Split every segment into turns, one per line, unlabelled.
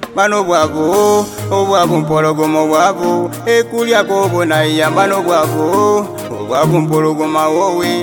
bano bwavu obwavu mpologoma obwavu ekulyako bona yamba n'obwavu obwavu mpologoma wowe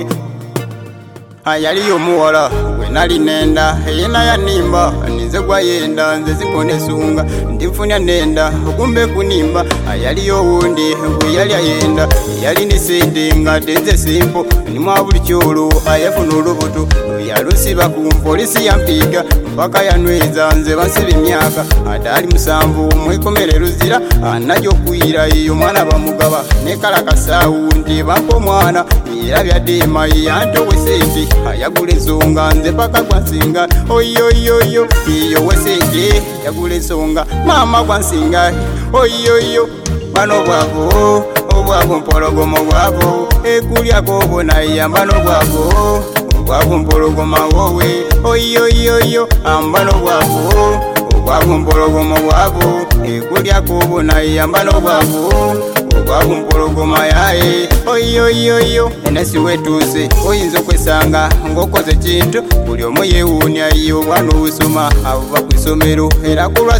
ayaliyo omuwala gwe nali nenda eyena yanimba ninze gwa yenda nze zimpone sunga ndinfunya nenda okumbe kunimba ayaliyo owundi gwe yali ayenda yali ni sente nga tenze simpo nimwa buli kyolo ayafuna olubuto yalusiba ku polisi yampiga mpaka yanweza nze bansiba emyaka atali musanvu mwekomere luzira anajo kuyira iyo mwana bamugaba nekala kasaawu ndi bampa omwana era byaddema yantowe sente ayagula ensonga nze paka gwansinga oyoyoyo iyo wesente yagula ensonga mama gwansinga oyoyo bano bwavu obwavu mpologoma obwavu ekulyako bona yamba n'obwavu obwavu mpologoma wowe oyoyoyo amba n'obwavu obwavu mpologoma obwavu ekulyako bona yamba n'obwavu obwavu mpologoma yaye oyoyoyo enasi wetuuse oyinza okwesanga ng'okoze kintu buli omu yeewuunya iyo obwana obusoma abuva ku isomero era kulwa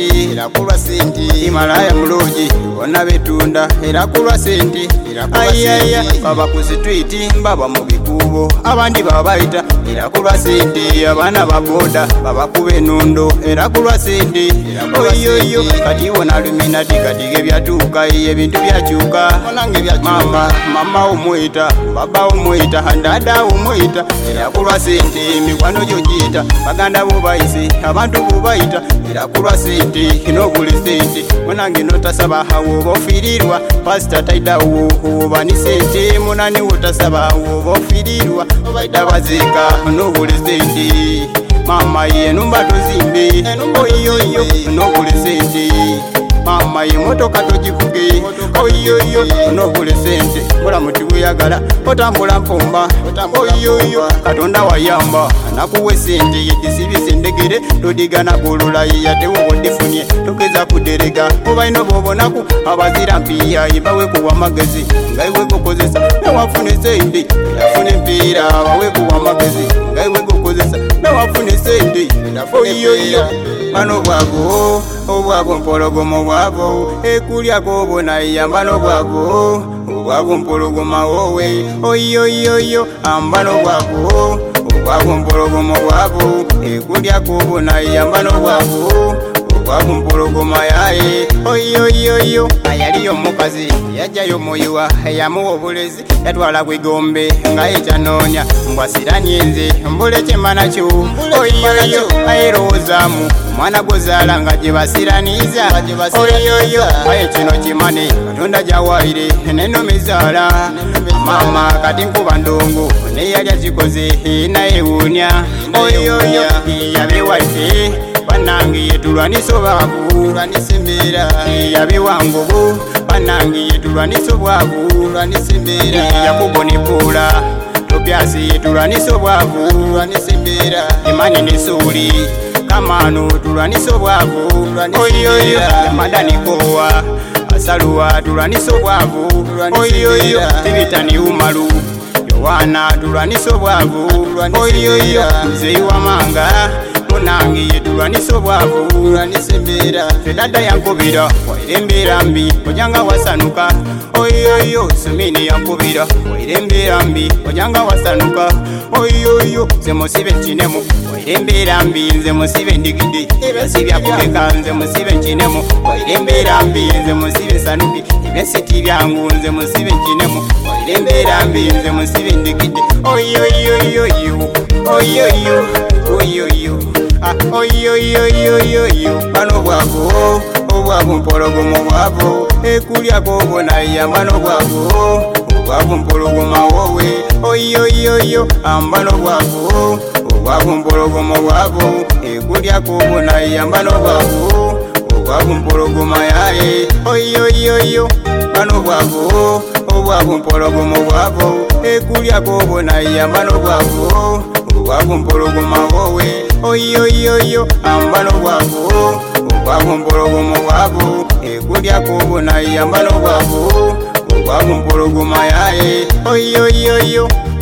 sente malaya mulungi bonna betunda era kulwa sente ayaya baba ku sitwiti baba mu bikuubo abandi baba bayita era kulwa sente abaana baboda babakuba enondo era kulwa sente oyoyo kati wona luminati kati gebyatuuka ebintu byakyuka mama omwita baba omwita dada omwita era kulwa sente mikwano gyogiyita baganda bo bayise abantu bo bayita era kulwa sente nogula sente munange notasaba woba ofiirirwa pasita taidawo oba ni sente munani wotasaba woba ofiirirwa baita baziika nogula sente mama ye numba tozimbe oyoyo nogula sente mama ye motoka togivuge oyoyo nogula sente mulamu tibuyagala otambula mpomba oyoyo katonda wayamba nakuwe sente yedisibisa endegere todigana golula yatewo odifunye togeza kuderega obaino bobonaku abazira mpiya ibawekuwa magezi ngaiwegokozesa nawafune sente yafune empiira bawekuwa magezi ngaiwegokozesa nawafune sente oyoyo bano bwavu obwavu mpologoma obwavu ekulyako bona yamba n'obwavu obwavu mpologoma wowe oyoyoyo amba n'obwavu obwavu mpologoma obwavu ekulyako bona yamba n'obwavu obwavu mpologoma yaye oyoyoyo ayaliyo omukazi yajjayo muyiwa yamuwa obulezi yatwala kwigombe nga ekyanoonya mbwasiranye nze mbule kyemanakyo oyoyo ayerowoozamu mwana gozaala nga gyebasiraniza oyoyo aye kino kimane katonda gyawaire nenomezaala mama kati nkuba ndongo neyalya kikoze nayewuunya oyoyo yabewaite banange yetulwanisa obwavu yabewangobu banange yetulwanisa obwavu yakubonipuula topyasi yetulwanisa obwavu emani nesuuli kamano tulwanisa obwavu oyoyo yamadanigowa asaluwa tulwanisa obwavu oyoyo tibitani umalu yowana tulwanisa obwavu oyoyo muzeyi wamanga munange yetulwanisa obwavu tedada yankubira waire embeera mbi ojanga wasanuka oyoyo sumini yankubira waire embeera mbi ojanga wasanuka oyoyo nze musibe nkinemu waire embeera mbi nze musibe ndigidi ebyakuleka nze musibe nkinemu waire embeera mbi nze musibe sanuki ebyesiti byangu nze musibe nkinemu waire embeera mbi nze musibe ndigidi oyoyoyoyo oyoyo oyoyo oyoyoyoyo bano bwavu obwavu mpologoma obwavu ekulyako bona yamba n'obwavu obwavu mpologoma wowe oyoyoyo amba n'obwavu obwavu mpologoma obwavu ekulyako bona yamba n'obwavu obwavu mpologoma yaye oyoyoyo bano bwavu obwavu mpologoma obwavu ekulyako bona yamba n'obwavu obwavu mpologoma wowe oyoyoyo amba n'obwavu obwavu mpologoma obwavu ekulyako bona yamba n'obwavu obwavu mpologoma yaye oyoyoyo